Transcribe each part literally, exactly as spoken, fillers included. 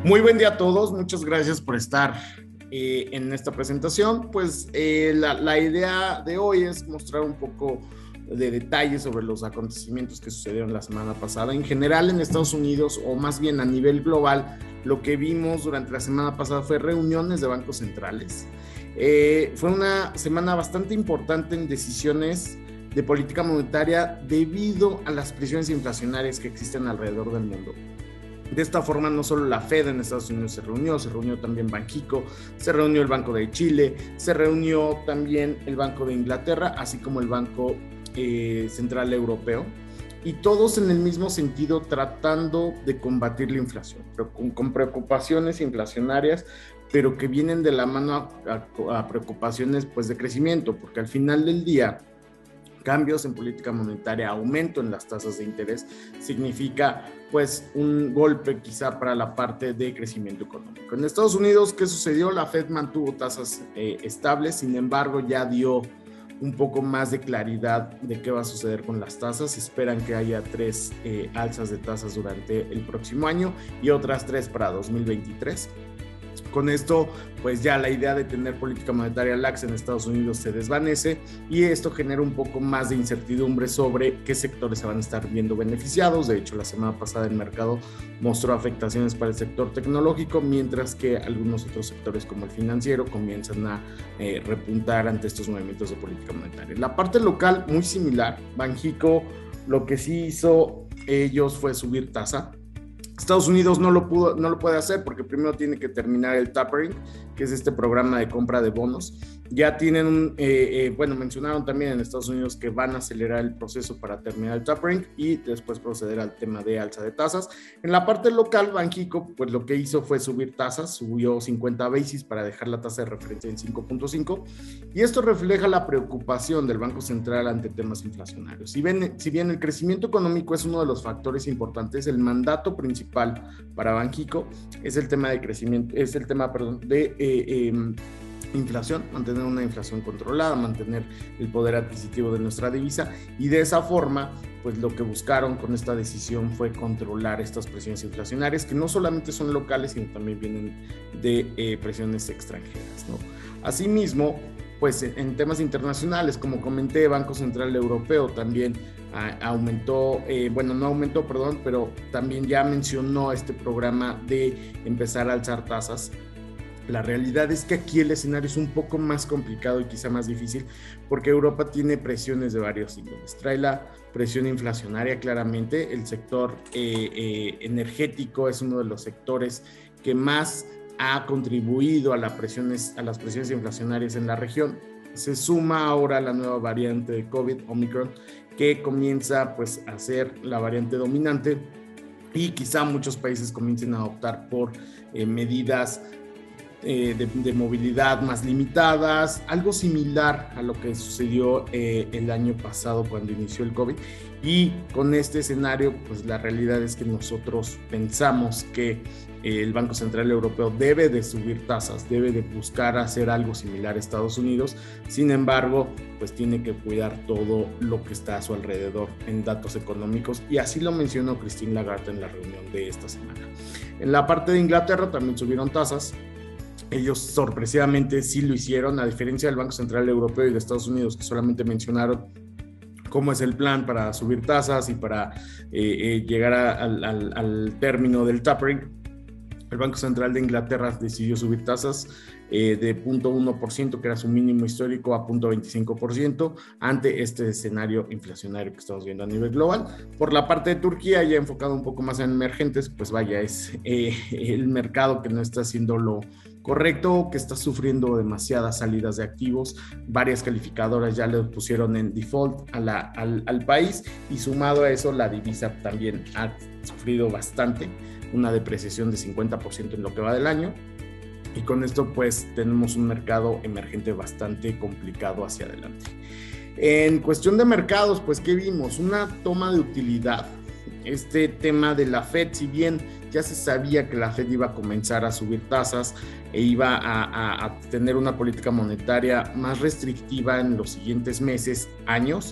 Muy buen día a todos, muchas gracias por estar eh, en esta presentación. Pues eh, la, la idea de hoy es mostrar un poco de detalles sobre los acontecimientos que sucedieron la semana pasada. En general en Estados Unidos, o más bien a nivel global, lo que vimos durante la semana pasada fue reuniones de bancos centrales. Eh, fue una semana bastante importante en decisiones de política monetaria debido a las presiones inflacionarias que existen alrededor del mundo. De esta forma, no solo la Fed en Estados Unidos se reunió, se reunió también Banxico, se reunió el Banco de Chile, se reunió también el Banco de Inglaterra, así como el Banco eh, Central Europeo, y todos en el mismo sentido tratando de combatir la inflación, pero con, con preocupaciones inflacionarias, pero que vienen de la mano a, a, a preocupaciones pues, de crecimiento, porque al final del día, cambios en política monetaria, aumento en las tasas de interés, significa pues un golpe quizá para la parte de crecimiento económico. En Estados Unidos, ¿qué sucedió? La Fed mantuvo tasas eh, estables, sin embargo ya dio un poco más de claridad de qué va a suceder con las tasas. Esperan que haya tres eh, alzas de tasas durante el próximo año y otras tres para dos mil veintitrés. Con esto, pues ya la idea de tener política monetaria laxa en Estados Unidos se desvanece y esto genera un poco más de incertidumbre sobre qué sectores se van a estar viendo beneficiados. De hecho, la semana pasada el mercado mostró afectaciones para el sector tecnológico, mientras que algunos otros sectores como el financiero comienzan a eh, repuntar ante estos movimientos de política monetaria. La parte local, muy similar. Banxico lo que sí hizo ellos fue subir tasa. Estados Unidos no lo, pudo, no lo puede hacer porque primero tiene que terminar el tapering, que es este programa de compra de bonos. Ya tienen, un, eh, eh, bueno, mencionaron también en Estados Unidos que van a acelerar el proceso para terminar el tapering y después proceder al tema de alza de tasas. En la parte local, Banxico, pues lo que hizo fue subir tasas, subió cincuenta basis para dejar la tasa de referencia en cinco punto cinco, y esto refleja la preocupación del Banco Central ante temas inflacionarios. Si bien, si bien el crecimiento económico es uno de los factores importantes, el mandato principal para Banxico es el tema de crecimiento, es el tema, perdón, de eh, eh, inflación, mantener una inflación controlada, mantener el poder adquisitivo de nuestra divisa, y de esa forma, pues lo que buscaron con esta decisión fue controlar estas presiones inflacionarias, que no solamente son locales, sino también vienen de eh, presiones extranjeras, ¿no? Asimismo, pues en temas internacionales, como comenté, Banco Central Europeo también a, aumentó, eh, bueno, no aumentó, perdón, pero también ya mencionó este programa de empezar a alzar tasas. La realidad es que aquí el escenario es un poco más complicado y quizá más difícil porque Europa tiene presiones de varios índoles. Trae la presión inflacionaria claramente, el sector eh, eh, energético es uno de los sectores que más ha contribuido a, la presiones, a las presiones inflacionarias en la región. Se suma ahora la nueva variante de COVID, Omicron, que comienza pues, a ser la variante dominante y quizá muchos países comiencen a optar por eh, medidas Eh, de, de movilidad más limitadas, algo similar a lo que sucedió eh, el año pasado cuando inició el COVID. Y con este escenario, pues la realidad es que nosotros pensamos que eh, el Banco Central Europeo debe de subir tasas, debe de buscar hacer algo similar a Estados Unidos. Sin embargo, pues tiene que cuidar todo lo que está a su alrededor en datos económicos, y así lo mencionó Christine Lagarde en la reunión de esta semana. En la parte de Inglaterra también subieron tasas. Ellos sorpresivamente sí lo hicieron, a diferencia del Banco Central Europeo y de Estados Unidos, que solamente mencionaron cómo es el plan para subir tasas y para eh, eh, llegar a, al, al, al término del tapering. El Banco Central de Inglaterra decidió subir tasas eh, de cero punto uno por ciento, que era su mínimo histórico, a cero punto veinticinco por ciento ante este escenario inflacionario que estamos viendo a nivel global. Por la parte de Turquía, ya enfocado un poco más en emergentes, pues vaya, es eh, el mercado que no está haciendo lo correcto, que está sufriendo demasiadas salidas de activos. Varias calificadoras ya le pusieron en default a la, al, al país, y sumado a eso la divisa también ha sufrido bastante, una depreciación de cincuenta por ciento en lo que va del año, y con esto pues tenemos un mercado emergente bastante complicado hacia adelante. En cuestión de mercados, pues ¿qué vimos? Una toma de utilidad. Este tema de la Fed, si bien ya se sabía que la Fed iba a comenzar a subir tasas e iba a, a, a tener una política monetaria más restrictiva en los siguientes meses, años,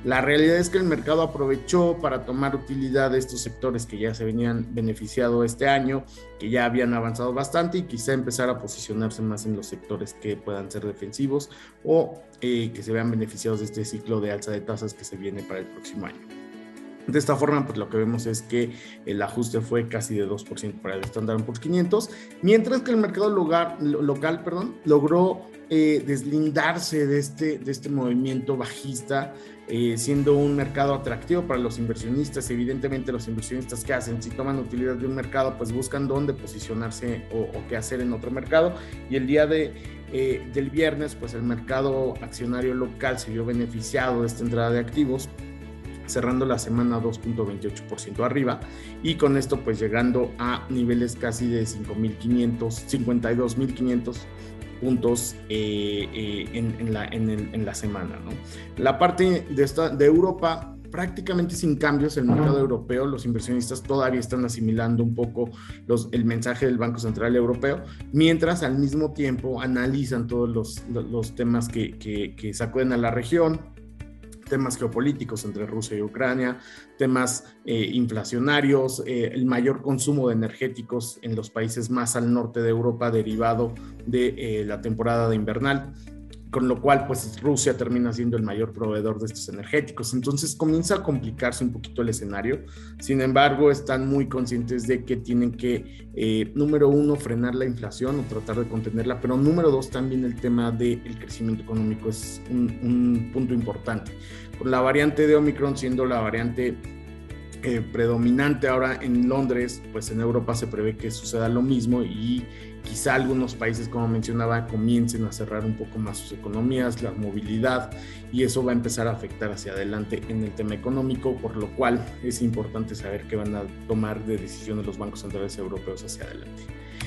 La realidad es que el mercado aprovechó para tomar utilidad de estos sectores que ya se venían beneficiado este año, que ya habían avanzado bastante, y quizá empezar a posicionarse más en los sectores que puedan ser defensivos o eh, que se vean beneficiados de este ciclo de alza de tasas que se viene para el próximo año. De esta forma, pues lo que vemos es que el ajuste fue casi de dos por ciento para el Standard and Poor's quinientos, mientras que el mercado local, local perdón, logró eh, deslindarse de este, de este movimiento bajista, eh, siendo un mercado atractivo para los inversionistas. Evidentemente, los inversionistas, ¿qué hacen? Si toman utilidad de un mercado, pues buscan dónde posicionarse o, o qué hacer en otro mercado, y el día de eh, del viernes, pues el mercado accionario local se vio beneficiado de esta entrada de activos, cerrando la semana dos punto veintiocho por ciento arriba, y con esto pues llegando a niveles casi de cinco mil quinientos, cincuenta y dos mil quinientos puntos eh, eh, en, en, la, en, el, en la semana, ¿no? La parte de, esta, de Europa, prácticamente sin cambios. El mercado europeo, los inversionistas todavía están asimilando un poco los, el mensaje del Banco Central Europeo, mientras al mismo tiempo analizan todos los, los temas que, que, que sacuden a la región, temas geopolíticos entre Rusia y Ucrania, temas eh, inflacionarios, eh, el mayor consumo de energéticos en los países más al norte de Europa derivado de eh, la temporada de invernal, con lo cual pues Rusia termina siendo el mayor proveedor de estos energéticos. Entonces comienza a complicarse un poquito el escenario. Sin embargo, están muy conscientes de que tienen que, eh, número uno, frenar la inflación o tratar de contenerla, pero número dos, también el tema del crecimiento económico es un, un punto importante. Con la variante de Omicron siendo la variante eh, predominante ahora en Londres, pues en Europa se prevé que suceda lo mismo, y quizá algunos países, como mencionaba, comiencen a cerrar un poco más sus economías, la movilidad, y eso va a empezar a afectar hacia adelante en el tema económico, por lo cual es importante saber qué van a tomar de decisiones los bancos centrales europeos hacia adelante.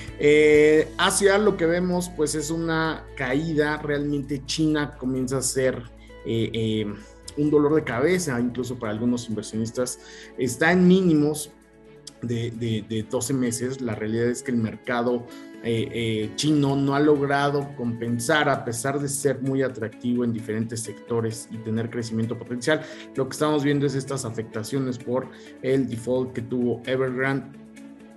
Eh, Asia, lo que vemos pues es una caída. Realmente China comienza a ser eh, eh, un dolor de cabeza, incluso para algunos inversionistas. Está en mínimos de, de, de doce meses. La realidad es que el mercado eh, eh, chino no ha logrado compensar, a pesar de ser muy atractivo en diferentes sectores y tener crecimiento potencial. Lo que estamos viendo es estas afectaciones por el default que tuvo Evergrande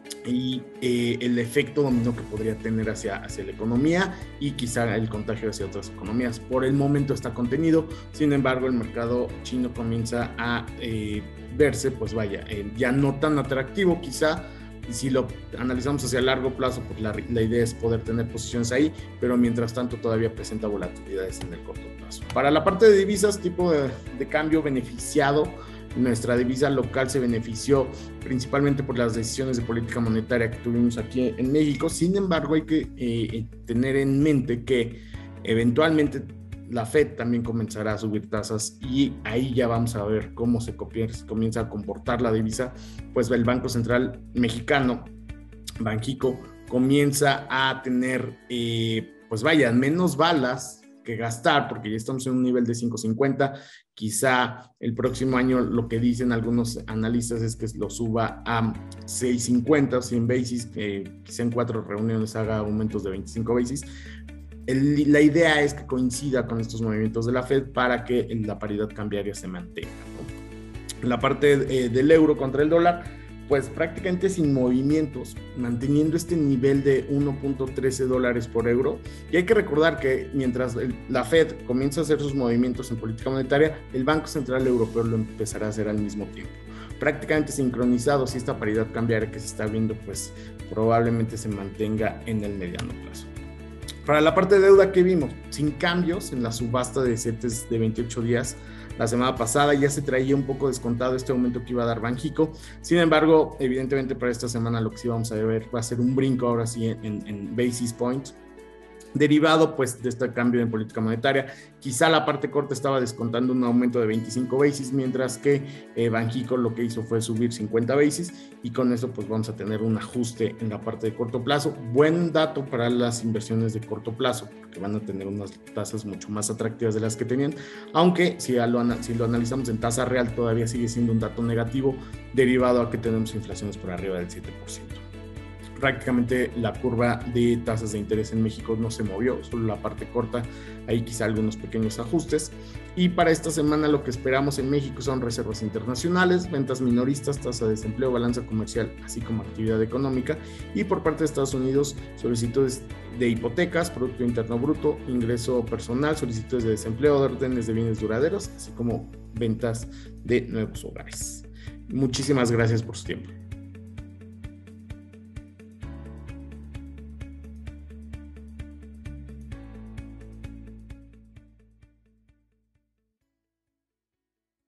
y eh, el efecto dominó que podría tener hacia, hacia la economía y quizá el contagio hacia otras economías. Por el momento está contenido. Sin embargo, el mercado chino comienza a eh, verse, pues vaya, eh, ya no tan atractivo quizá. Y si lo analizamos hacia largo plazo, pues la, la idea es poder tener posiciones ahí, pero mientras tanto todavía presenta volatilidades en el corto plazo. Para la parte de divisas, tipo de, de cambio beneficiado, nuestra divisa local se benefició principalmente por las decisiones de política monetaria que tuvimos aquí en México. Sin embargo, hay que eh, tener en mente que eventualmente la Fed también comenzará a subir tasas, y ahí ya vamos a ver cómo se comienza a comportar la divisa. Pues el Banco Central Mexicano, Banxico, comienza a tener, eh, pues vaya, menos balas que gastar, porque ya estamos en un nivel de cinco cincuenta. Quizá el próximo año, lo que dicen algunos analistas es que lo suba a seis cincuenta, cien basis, que quizá en cuatro reuniones haga aumentos de veinticinco basis. El, la idea es que coincida con estos movimientos de la Fed para que la paridad cambiaria se mantenga, ¿no? La parte eh, del euro contra el dólar, pues prácticamente sin movimientos, manteniendo este nivel de uno punto trece dólares por euro. Y hay que recordar que mientras el, la Fed comienza a hacer sus movimientos en política monetaria, el Banco Central Europeo lo empezará a hacer al mismo tiempo. Prácticamente sincronizados, y esta paridad cambiaria que se está viendo, pues probablemente se mantenga en el mediano plazo. Para la parte de deuda, que vimos sin cambios en la subasta de CETES de veintiocho días. La semana pasada ya se traía un poco descontado este aumento que iba a dar Banxico. Sin embargo, evidentemente para esta semana lo que sí vamos a ver va a ser un brinco ahora sí en, en basis points, derivado pues de este cambio en política monetaria. Quizá la parte corta estaba descontando un aumento de veinticinco basis, mientras que eh, Banxico lo que hizo fue subir cincuenta basis, y con eso pues vamos a tener un ajuste en la parte de corto plazo. Buen dato para las inversiones de corto plazo, porque van a tener unas tasas mucho más atractivas de las que tenían, aunque si lo, si lo analizamos en tasa real todavía sigue siendo un dato negativo, derivado a que tenemos inflaciones por arriba del siete por ciento. prácticamente la curva de tasas de interés en México no se movió, solo la parte corta, ahí quizá algunos pequeños ajustes. Y para esta semana lo que esperamos en México son reservas internacionales, ventas minoristas, tasa de desempleo, balanza comercial, así como actividad económica. Y por parte de Estados Unidos, solicitudes de hipotecas, Producto Interno Bruto, ingreso personal, solicitudes de desempleo, órdenes de bienes duraderos, así como ventas de nuevos hogares. Muchísimas gracias por su tiempo.